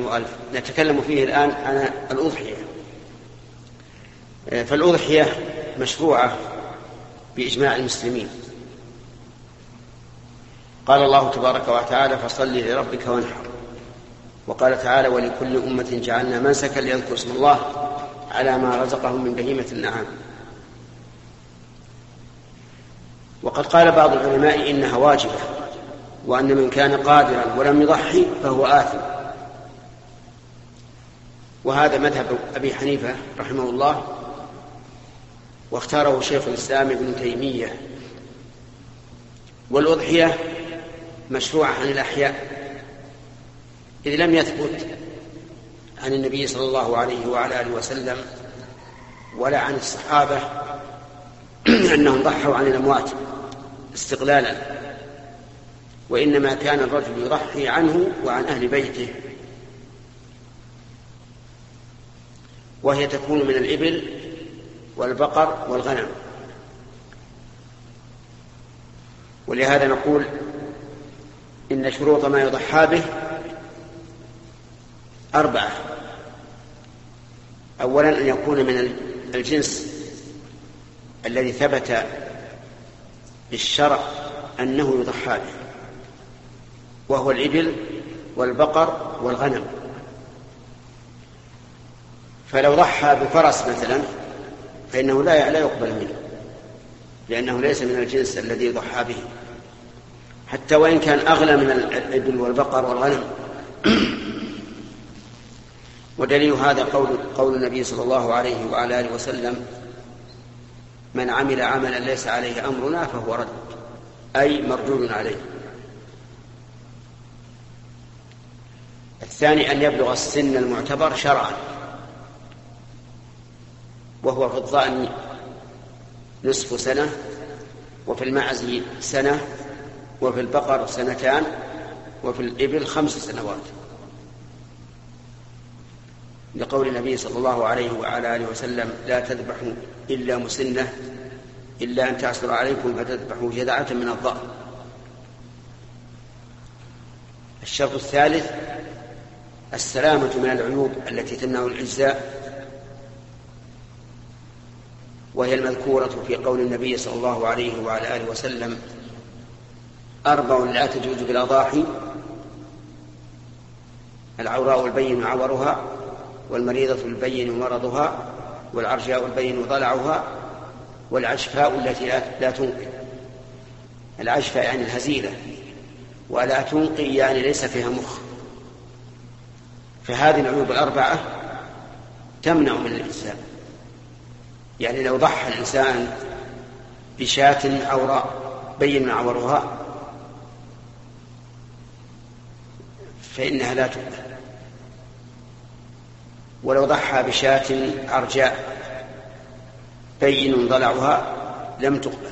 وألف. نتكلم فيه الآن عن الأضحية. فالأضحية مشروعة بإجماع المسلمين. قال الله تبارك وتعالى: فصل لربك وانحر. وقال تعالى: ولكل أمة جعلنا منسكا ليذكروا اسم الله على ما رزقهم من بهيمة النعام. وقد قال بعض العلماء إنها واجبة، وأن من كان قادرا ولم يضحي فهو آثم. وهذا مذهب أبي حنيفة رحمه الله، واختاره شيخ الإسلام ابن تيمية. والأضحية مشروعة عن الأحياء، إذ لم يثبت عن النبي صلى الله عليه وعلى آله وسلم ولا عن الصحابة أنهم ضحوا عن الأموات استقلالا، وإنما كان الرجل يضحي عنه وعن أهل بيته، وهي تكون من الإبل والبقر والغنم. ولهذا نقول إن شروط ما يضحى به 4: أولا أن يكون من الجنس الذي ثبت بالشرع أنه يضحى به، وهو الإبل والبقر والغنم. فلو ضحى بفرس مثلا فإنه لا يقبل منه، لأنه ليس من الجنس الذي يضحى به، حتى وإن كان أغلى من الإبل والبقر والغنم. ودليل هذا قول النبي صلى الله عليه وعلى آله وسلم: من عمل عملا ليس عليه أمرنا فهو رد، أي مردود عليه. الثاني أن يبلغ السن المعتبر شرعا، وهو في الضأن نصف سنة، وفي المعز سنة، وفي البقر 2 سنين، وفي الإبل 5 سنوات، لقول النبي صلى الله عليه وعلى آله وسلم: لا تذبحوا إلا مسنة إلا أن تعسر عليكم فتذبحوا جذعة من الضأن. الشرط الثالث السلامة من العيوب التي تمنع الإجزاء، وهي المذكورة في قول النبي صلى الله عليه وعلى آله وسلم: 4 لا تجوز بالأضاحي: العوراء البين عورها، والمريضة البين مرضها، والعرجاء البين ضلعها، والعشفاء التي لا تنقي. العشفاء يعني الهزيلة، ولا تنقي يعني ليس فيها مخ. فهذه العيوب 4 تمنع من الإجزاء. يعني لو ضحى الإنسان بشاة عوراء بين عورها فإنها لا تقبل، ولو ضحى بشاة عرجاء بين ضلعها لم تقبل،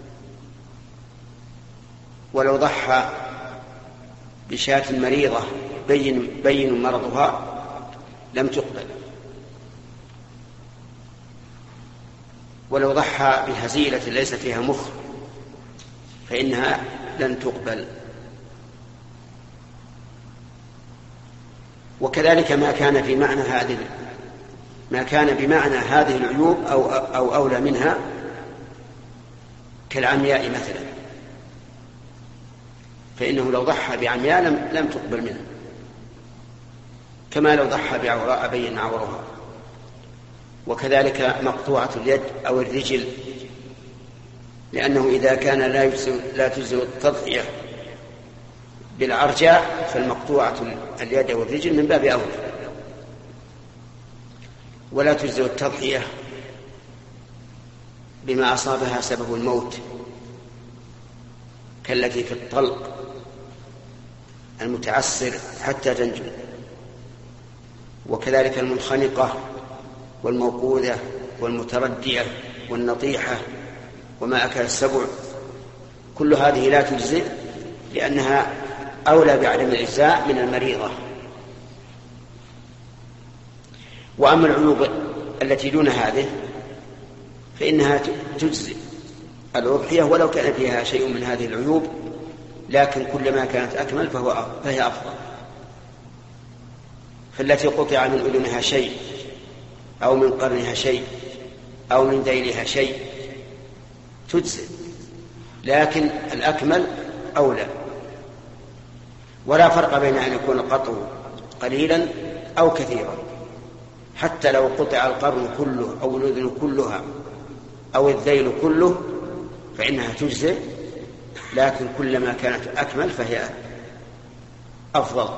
ولو ضحى بشاة مريضة بين مرضها لم تقبل، ولو ضحى بهزيلة ليس فيها مخ فإنها لن تقبل. وكذلك ما كان بمعنى هذه العيوب أو أولى منها، كالعمياء مثلا، فإنه لو ضحى بعمياء لم تقبل منه، كما لو ضحى بعوراء بين عورها. وكذلك مقطوعة اليد أو الرجل، لأنه إذا كان لا تجزئ التضحية بالعرجاء فالمقطوعة اليد أو الرجل من باب أولى. ولا تجزئ التضحية بما أصابها سبب الموت، كالتي في الطلق المتعسر حتى تنجو، وكذلك المنخنقة والموقوذة والمتردية والنطيحة وما أكل السبع، كل هذه لا تجزئ لأنها أولى بعدم الإجزاء من المريضة. وأما العيوب التي دون هذه فإنها تجزئ الأضحية ولو كان فيها شيء من هذه العيوب، لكن كلما كانت أكمل فهي أفضل. فالتي قطع من أذنها شيء أو من قرنها شيء أو من ذيلها شيء تجزئ، لكن الأكمل أولى. ولا فرق بين أن يكون القطع قليلا أو كثيرا، حتى لو قطع القرن كله أو الأذن كلها أو الذيل كله فإنها تجزئ، لكن كلما كانت أكمل فهي أفضل.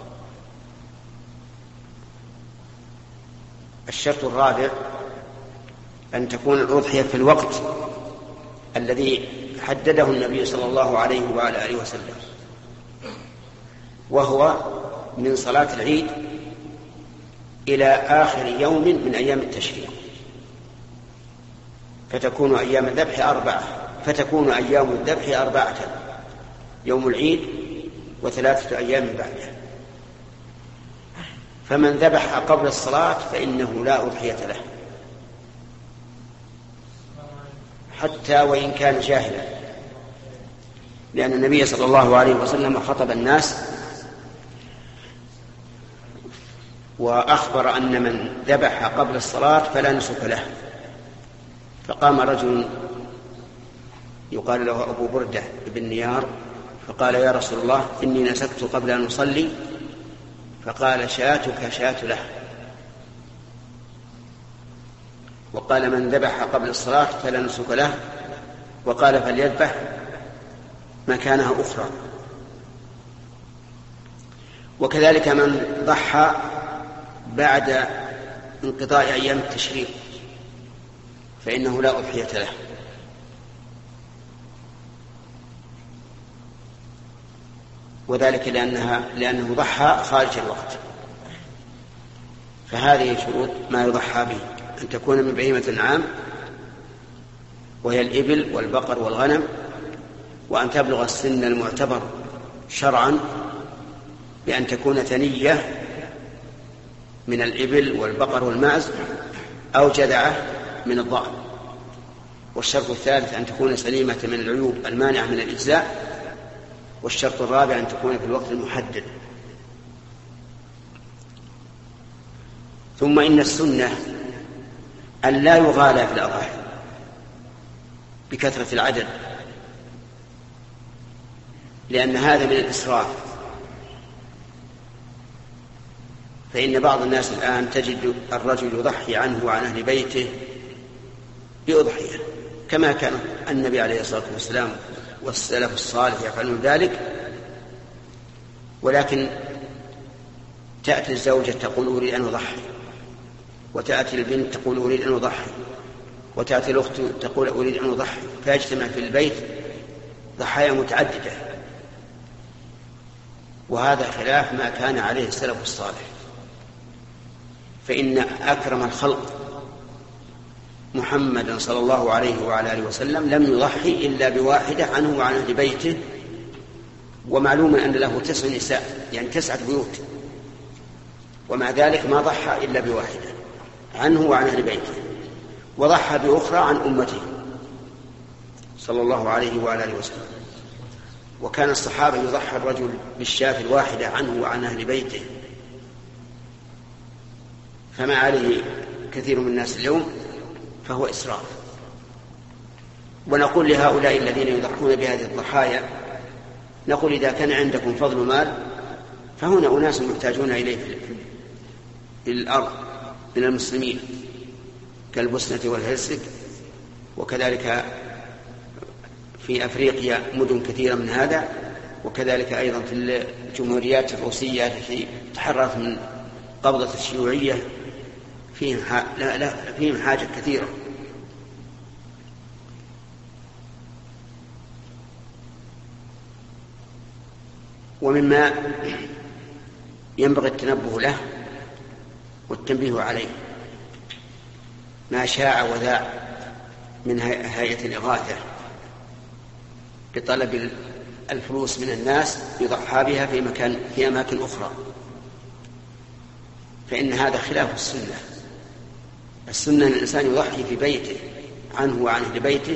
الشرط الرابع أن تكون الأضحية في الوقت الذي حدده النبي صلى الله عليه وعلى آله وسلم، وهو من صلاة العيد إلى آخر يوم من أيام التشريق، فتكون أيام الذبح 4، يوم العيد و3 أيام بعده. فمن ذبح قبل الصلاة فإنه لا أضحية له، حتى وإن كان جاهلا، لأن النبي صلى الله عليه وسلم خطب الناس وأخبر أن من ذبح قبل الصلاة فلا نسك له. فقام رجل يقال له أبو بردة بن نيار فقال: يا رسول الله، إني نسكت قبل أن أصلي. فقال: شاتك شات له. وقال: من ذبح قبل الصلاة فلا نسك له. وقال: فليذبح مكانها أخرى. وكذلك من ضحى بعد انقضاء أيام التشريق فإنه لا أضحية له. وذلك لأنه ضحى خارج الوقت. فهذه شروط ما يضحى به: أن تكون من بهيمة الأنعام وهي الإبل والبقر والغنم، وأن تبلغ السن المعتبر شرعا بأن تكون ثنية من الإبل والبقر والماعز أو جذعة من الضأن. والشرط الثالث أن تكون سليمة من العيوب المانعة من الإجزاء. والشرط الرابع أن تكون في الوقت المحدد. ثم إن السنة أن لا يغالى في الأضاحي بكثرة العدد، لأن هذا من الإسراف. فإن بعض الناس الآن تجد الرجل يضحي عنه وعن أهل بيته بأضحية، كما كان النبي عليه الصلاة والسلام والسلف الصالح يفعلون ذلك. ولكن تأتي الزوجة تقول: أريد أن أضحي، وتأتي البنت تقول: أريد أن أضحي، وتأتي الأخت تقول: أريد أن أضحي، فيجتمع في البيت ضحايا متعددة. وهذا خلاف ما كان عليه السلف الصالح. فإن أكرم الخلق محمد صلى الله عليه وعلى آله وسلم لم يضحي إلا بواحدة عنه وعن أهل بيته. ومعلوم أن له 9 نساء، يعني 9 بيوت، ومع ذلك ما ضحى إلا بواحدة عنه وعن أهل بيته، وضحى بأخرى عن أمته صلى الله عليه وعلى آله وسلم. وكان الصحابة يضحى الرجل بالشاة الواحدة عنه وعن أهل بيته، فما عليه كثير من الناس اليوم فهو إسراف. ونقول لهؤلاء الذين يضحون بهذه الضحايا، نقول: إذا كان عندكم فضل مال فهنا أناس محتاجون إليه في الأرض من المسلمين كالبوسنة والهرسك، وكذلك في أفريقيا مدن كثيرة من هذا، وكذلك أيضا في الجمهوريات الروسية التي تحررت من قبضة الشيوعية فيهم حاجة كثيرة. ومما ينبغي التنبه له والتنبيه عليه ما شاع وذاع من هيئة الإغاثة بطلب الفلوس من الناس يضحى بها في أماكن أخرى، فإن هذا خلاف السنة. السنة أن الإنسان يضحي في بيته عنه وعن أهل بيته،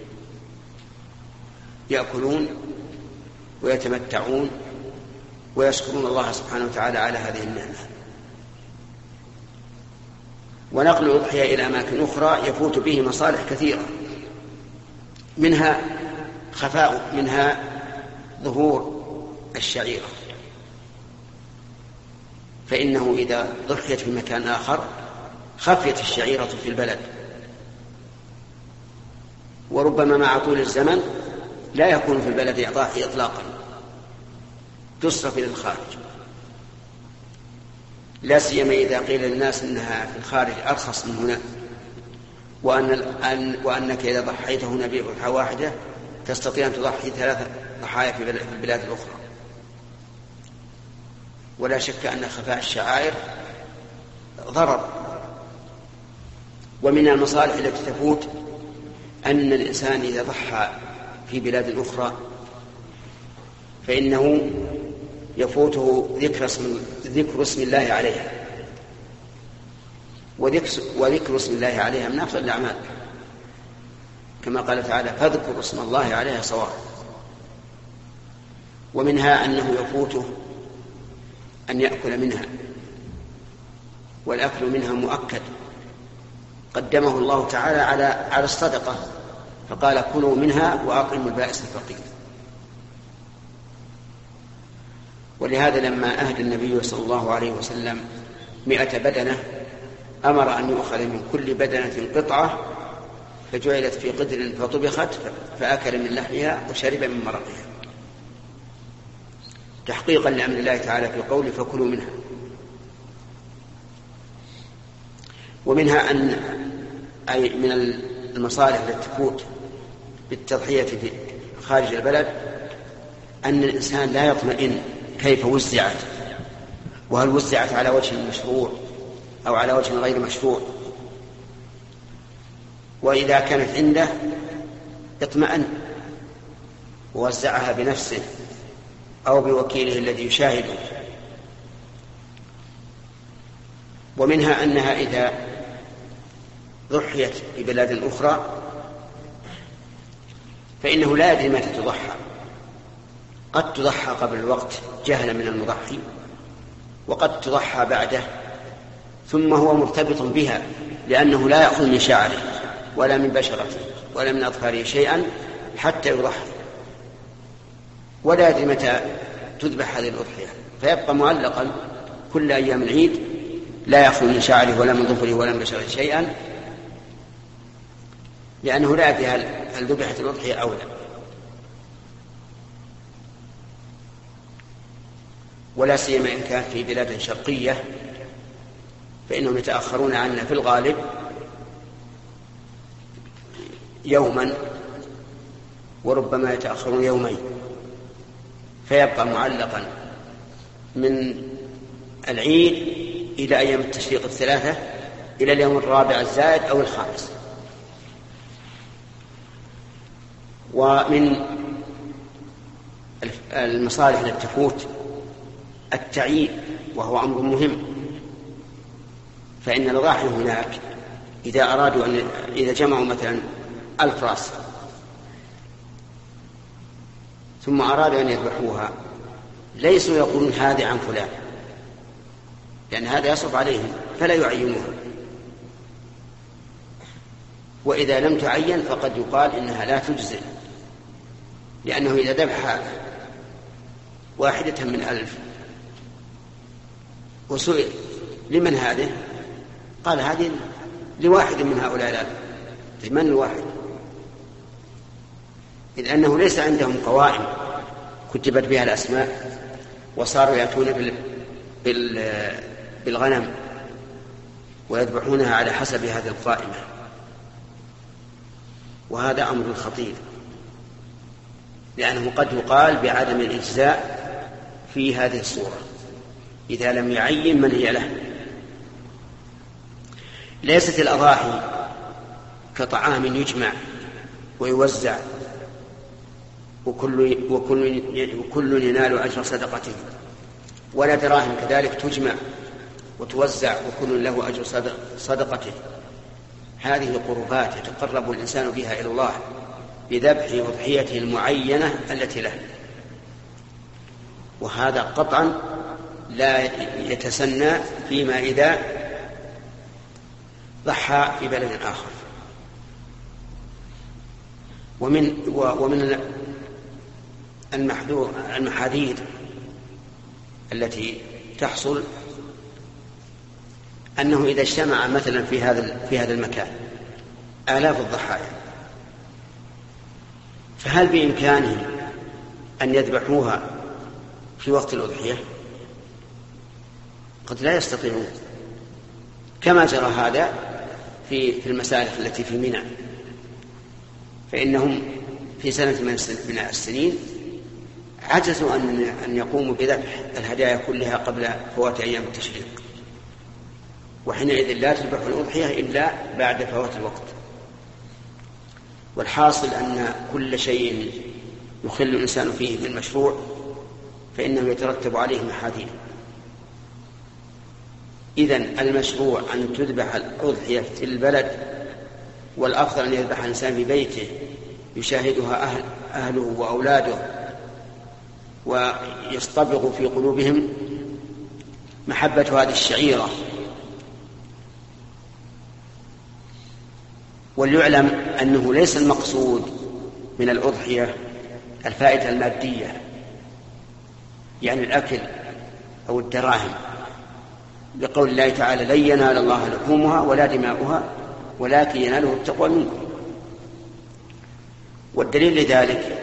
يأكلون ويتمتعون ويشكرون الله سبحانه وتعالى على هذه النعمة. ونقل الأضحية إلى أماكن أخرى يفوت به مصالح كثيرة، منها خفاء، منها ظهور الشعيرة، فإنه إذا ضحيت في مكان آخر خفيت الشعيرة في البلد، وربما مع طول الزمن لا يكون في البلد إضاحي إطلاقا، تصرف إلى الخارج، لا سيما إذا قيل للناس إنها في الخارج أرخص من هنا، وأنك إذا ضحيت هنا بأضحية واحدة تستطيع أن تضحي 3 ضحايا في البلاد الأخرى. ولا شك أن خفاء الشعائر ضرر. ومن المصالح التي تفوت أن الإنسان إذا ضحى في بلاد أخرى فإنه يفوته ذكر اسم الله عليها، وذكر اسم الله عليها من أفضل الأعمال، كما قال تعالى: فاذكروا اسم الله عليها صواب. ومنها أنه يفوته أن يأكل منها، والأكل منها مؤكد، قدمه الله تعالى على الصدقة، فقال: كلوا منها وأطعموا البائس الفقير. ولهذا لما أهدى النبي صلى الله عليه وسلم 100 بدنة أمر أن يؤخذ من كل بدنة قطعة فجعلت في قدر فطبخت فأكل من لحمها وشرب من مرقها، تحقيقا لأمر الله تعالى في قوله: فكلوا منها. ومنها أن أي من المصالح التي تفوت بالتضحية في خارج البلد أن الإنسان لا يطمئن كيف وزعت، وهل وزعت على وجه مشروع أو على وجه غير مشروع. وإذا كانت عنده اطمأن ووزعها بنفسه أو بوكيله الذي يشاهده. ومنها أنها إذا ضحيت في بلاد أخرى فإنه لا يدري متى تضحى، قد تضحى قبل الوقت جهلا من المضحي، وقد تضحى بعده، ثم هو مرتبط بها لأنه لا يأخذ من شعره ولا من بشرته ولا من أظفاره شيئا حتى يضحي، ولا يدري متى تذبح هذه الأضحية، فيبقى معلقا كل أيام العيد لا يأخذ من شعره ولا من ظفره ولا من بشرته شيئا، لأنه لا يدري هل ذبحت الأضحية أو لا. ولا سيما إن كان في بلاد شرقية فإنهم يتأخرون عنا في الغالب يوما وربما يتأخرون يومين، فيبقى معلقا من العيد إلى أيام التشريق 3 إلى اليوم الرابع الزائد أو الخامس. ومن المصالح التي تفوت التعيين، وهو أمر مهم، فإن الأضاحي هناك إذا جمعوا مثلا 1000 رأس ثم أرادوا أن يذبحوها ليسوا يقولون هذه عن فلان، لأن هذا يصعب عليهم فلا يعينوها، وإذا لم تعين فقد يقال إنها لا تجزئ، لأنه إذا ذبح واحدة من 1000 وسئل لمن هذه قال هذه لواحد من هؤلاء 1000، من الواحد؟ إذ أنه ليس عندهم قوائم كتبت بها الأسماء وصاروا يأتون بالغنم ويذبحونها على حسب هذه القائمة، وهذا أمر خطير، لأنه قد يقال بعدم الإجزاء في هذه الصورة إذا لم يعين من هي له. ليست الأضاحي كطعام يجمع ويوزع وكل ينال أجر صدقته، ولا دراهم كذلك تجمع وتوزع وكل له أجر صدقته. هذه قربات يتقرب الإنسان بها إلى الله بذبح أضحيته المعينة التي له، وهذا قطعا لا يتسنى فيما إذا ضحى في بلد آخر. ومن المحاذير التي تحصل أنه إذا اجتمع مثلا في هذا المكان آلاف الضحايا، فهل بإمكانهم أن يذبحوها في وقت الأضحية؟ قد لا يستطيعون، كما جرى هذا في المسالخ التي في منى، فإنهم في سنة من السنين عجزوا أن يقوموا بذبح الهدايا كلها قبل فوات أيام التشريق، وحينئذ لا تذبح الأضحية إلا بعد فوات الوقت. والحاصل أن كل شيء يخل الإنسان فيه بالمشروع فإنه يترتب عليه محاذير. إذن المشروع أن تذبح الأضحية في البلد، والأفضل أن يذبح الإنسان في بيته يشاهدها أهله وأولاده ويصطبغ في قلوبهم محبة هذه الشعيرة. وليعلم أنه ليس المقصود من الأضحية الفائدة المادية، يعني الأكل أو الدراهم، بقول الله تعالى: لن ينال الله لحومها ولا دماؤها ولكن يناله التقوى منكم. والدليل لذلك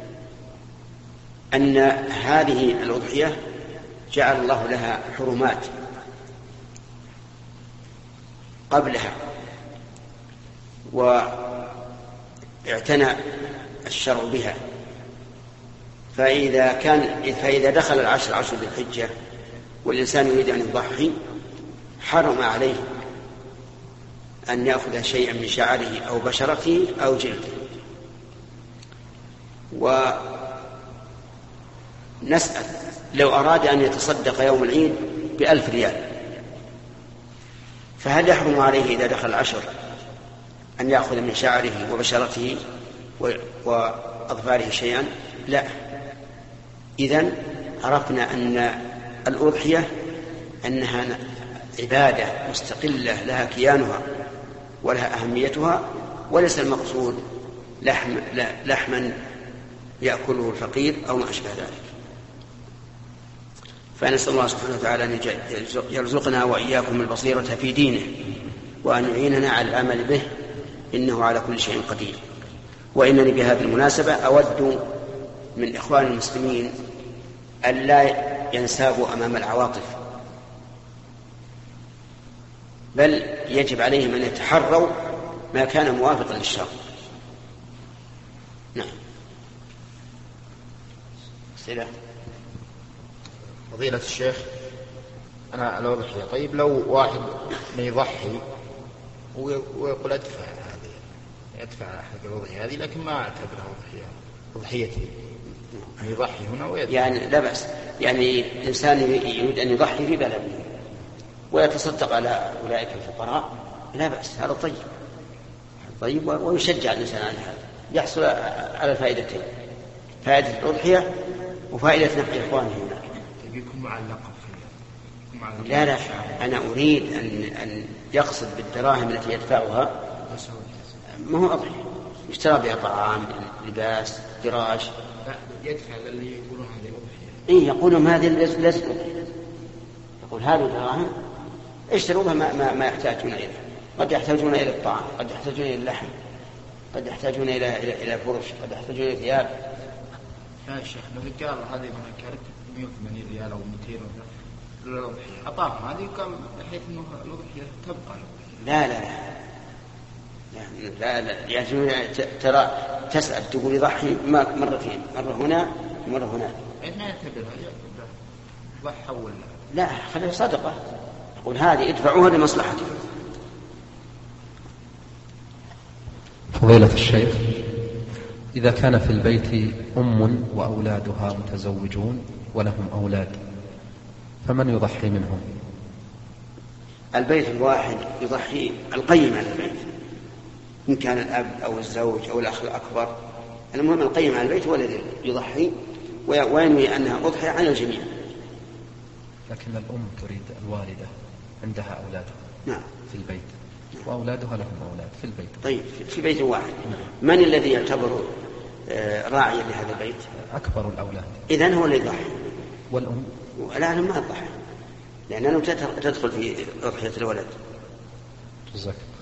أن هذه الأضحية جعل الله لها حرمات قبلها، واعتنى الشرع بها. فإذا دخل عشر ذي الحجة والإنسان يريد أن يضحي، حرم عليه أن يأخذ شيئا من شعره أو بشرته أو جلده. ونسأل لو أراد أن يتصدق يوم العيد ب1,000 ريال، فهل يحرم عليه إذا دخل العشر أن يأخذ من شعره وبشرته وأظفاره شيئا؟ لا. إذن عرفنا أن الأضحية أنها عبادة مستقلة لها كيانها ولها أهميتها، وليس المقصود لحما يأكله الفقير أو ما أشبه ذلك. فنسأل الله سبحانه وتعالى أن يرزقنا وإياكم البصيرة في دينه، وأن يعيننا على العمل به، إنه على كل شيء قدير. وإنني بهذه المناسبة أود من إخوان المسلمين ألا ينسابوا أمام العواطف، بل يجب عليهم أن يتحروا ما كان موافقا للشرع. نعم. سلام. فضيلة الشيخ، أنا على أضحية. طيب لو واحد يضحي ويقول أدفع حق الأضحية هذه، لكن ما أعتبرها أضحيتي، يضحي هنا ويدفع. يعني لا بأس، يعني إنسان يريد أن يضحي في بلده ويتصدق على أولئك الفقراء، لا بأس، هذا طيب ويشجع الإنسان على هذا، يحصل على الفائدتين: فائدة الأضحية وفائدة نفع إخوانه هناك. يكون معلقة لا، أنا أريد أن يقصد بالدراهم التي يدفعها ما هو أضحية، يشترى بها طعام، لباس، فراش. يدفع اللي يقولون هذه الأضحية. يقولون هذه ليست أضحية. يقول هذه الدراهم اشتروا بها ما يحتاجون إليه. قد يحتاجون إلى الطعام، قد يحتاجون إلى اللحم، قد يحتاجون إلى فرش، قد يحتاجون إلى ثياب. يا شيخ، لو قال هذه ما كانت 180 ريال أو 200 للأضحية، أعطاهم هذه وقال بحيث أنه الأضحية تبقى. لا يعني ترى تسأل تقول يضحي مرتين، مرة هنا ومرة هنا. ما يعتبرها ضحى ولا لا، خليها صدقة. يقول هذه ادفعوها لمصلحتك. فضيلة الشيخ، إذا كان في البيت أم وأولادها متزوجون ولهم أولاد، فمن يضحي منهم؟ البيت الواحد يضحي القيم على البيت، إن كان الأب أو الزوج أو الأخ الأكبر. المهم القيم على البيت هو الذي يضحي وينوي أنها أضحية عن الجميع. لكن الأم تريد الوالدة عندها أولادها. نعم. في البيت، وأولادها لهم أولاد في البيت. طيب في بيت واحد. من الذي يعتبر راعيا لهذا البيت؟ أكبر الأولاد. إذن هو اللي يضحي. والأم؟ لا، ما تضحي، لأنه تدخل في أضحية الولد. جزاك